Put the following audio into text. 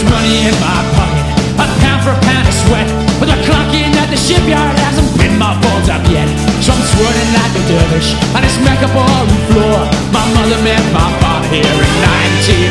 money in my pocket, a pound for a pound of sweat, but the clocking at the shipyard hasn't been my balls up yet. So I'm swirling like a dervish on this Mecca ballroom floor. My mother met my father here in